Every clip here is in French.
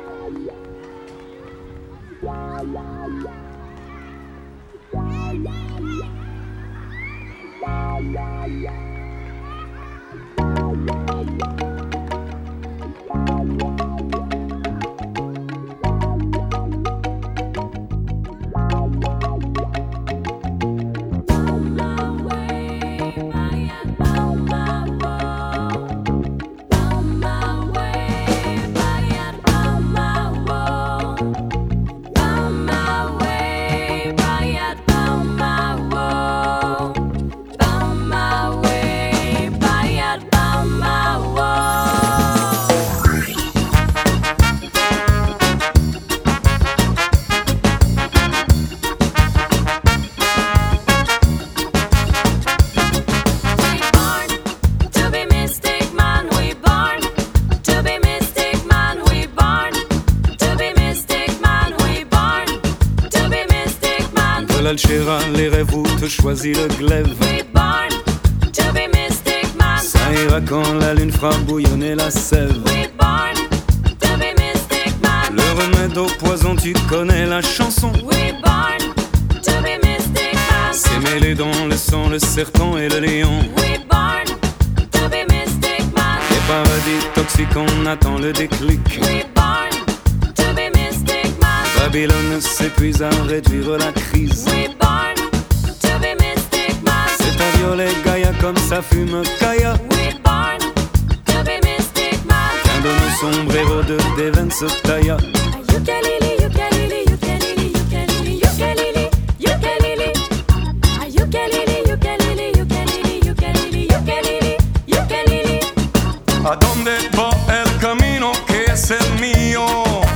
L'Alchéra, les rêves où te choisit le glaive. We born to be mystic man. Ça ira quand la lune fera bouillonner la sève. We born to be mystic man. Le remède au poison, tu connais la chanson. We born to be mystic man. C'est mêlé dans le sang, le serpent et le lion. We born to be mystic man. Les paradis toxiques, on attend le déclic. We born to be mystic man. Babylone s'épuise à réduire la crise. We born to be mystic man. C'est un violet Gaïa comme ça fume Kaya. We born to be mystic man. Qu'un de nos sombreros de Devon se tailla. Ukulele, ukulele, ukulele, ukulele, ukulele, ukulele. Ukulele, ukulele, ukulele, ukulele, ukulele, ukulele. ¿A dónde va el camino que es el mío?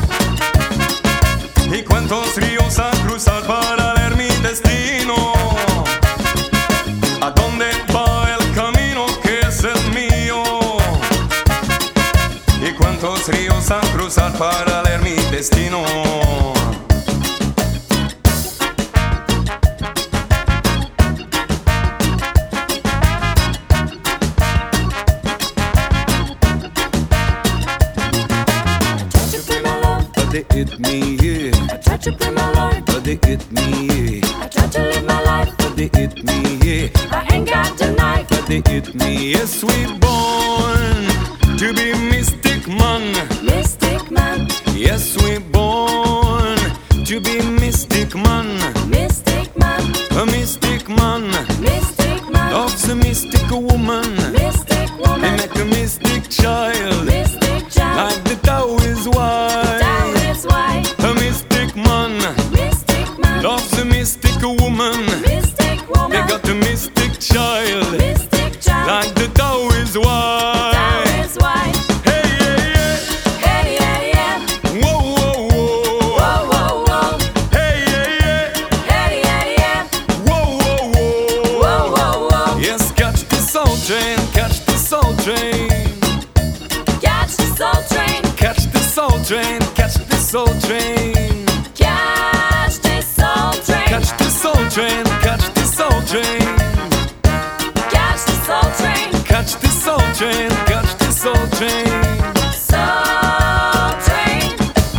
¿Y cuántos ríos a cruzar para leer mi destino? ¿A dónde va el camino que es el mío? ¿Y cuántos ríos a cruzar para leer mi destino? They hit me, yeah. I tried to play my life, But they hit me, yeah. I tried to live my life, But they hit me, yeah. I ain't got the knife. But they hit me. Yes, we born to be mystic man. Mystic man, Yes, we born to be mystic man. mystic man, A mystic man mystic man, loves a mystic woman. mystic They woman, make a mystic child. mystic child. Like the Tao is wise. That is why A mystic man mystic man, loves a mystic woman. mystic They woman, got a mystic child. mystic child. Like the Tao is wise. That is why. Hey, yeah, yeah. Hey, yeah, yeah. Whoa, whoa, whoa. Whoa, whoa, whoa. Hey, yeah, yeah. Hey, yeah, yeah. Whoa, whoa, whoa. Whoa, whoa, whoa. Yes, catch the soul train, catch the soul train. Catch the soul train. Catch the soul train, catch the soul train. Catch the soul train. Catch the soul train, catch the soul train. Catch the soul train. Catch the soul train, catch the soul train. Soul train.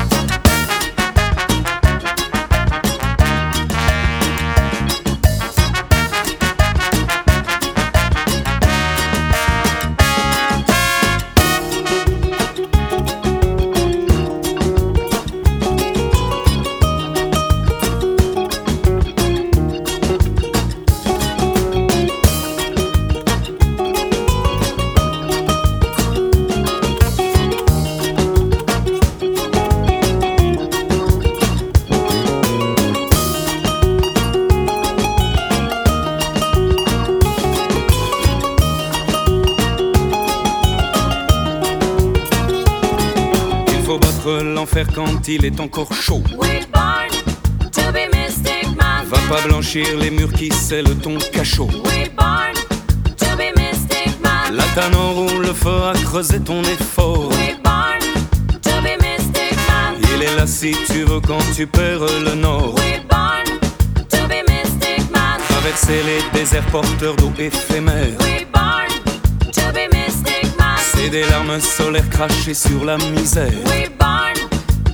Il faut battre l'enfer quand il est encore chaud. We born to be mystic man. Va pas blanchir les murs qui scellent ton cachot. We born to be mystic man. La tanne roule le feu à creuser ton effort. We born to be mystic man. Il est là si tu veux quand tu perds le nord. We born to be mystic man. Traverser les déserts porteurs d'eau éphémère. We born to be mystic man. C'est des larmes solaires crachées sur la misère. We born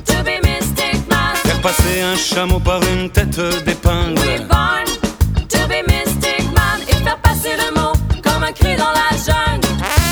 Faire passer un chameau par une tête d'épingle. We're born to be Mystic Man. Et faire passer le mot comme un cri dans la jungle.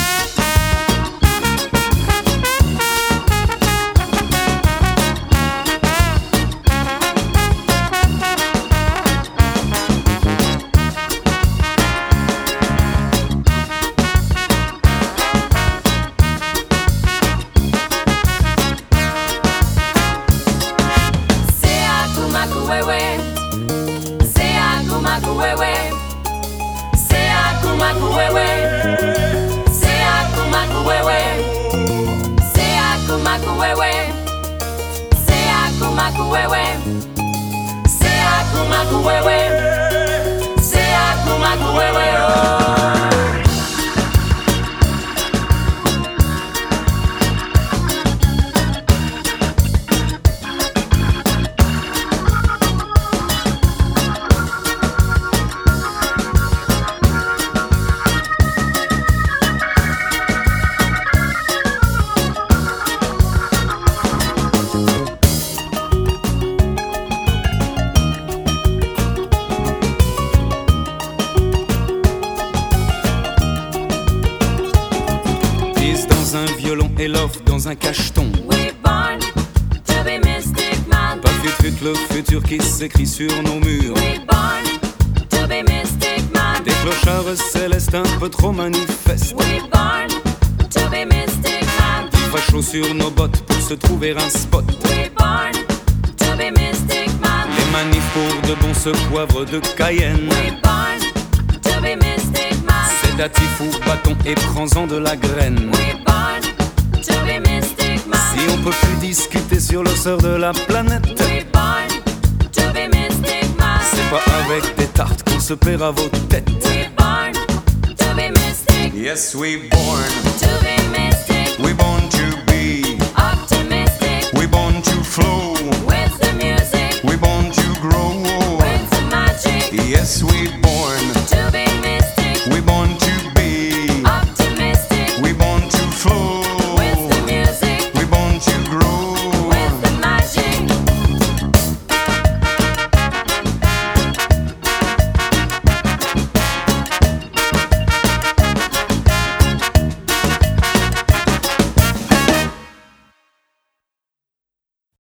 Un violon et l'offre dans un cacheton. We're born to be Mystic Man. Pas fut le futur qui s'écrit sur nos murs. We're born to be Mystic Man. Des clochards célestes un peu trop manifestes. We're born to be Mystic Man. Il fait chaud sur nos bottes pour se trouver un spot. We're born to be Mystic Man. Les manifs pour de bons ce poivre de Cayenne. We're born to be Mystic Man. Sédatif ou bâton et prends-en de la graine. We're born to be Mystic Man. Si on peut plus discuter sur le sort de la planète, We're born to be Mystic Man. c'est pas avec des tartes qu'on se paiera vos têtes. We're born to be Mystic. Yes, we born. To be Mystic. We born to be. Optimistic. We born to flow. With the music. We born to grow. With the magic. Yes, we born.